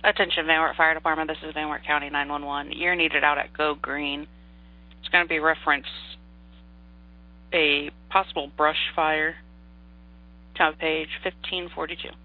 Attention Van Wert Fire Department, this is Van Wert County 911. You're needed out at Go Green. It's going to be reference a possible brush fire. Time of page 1542.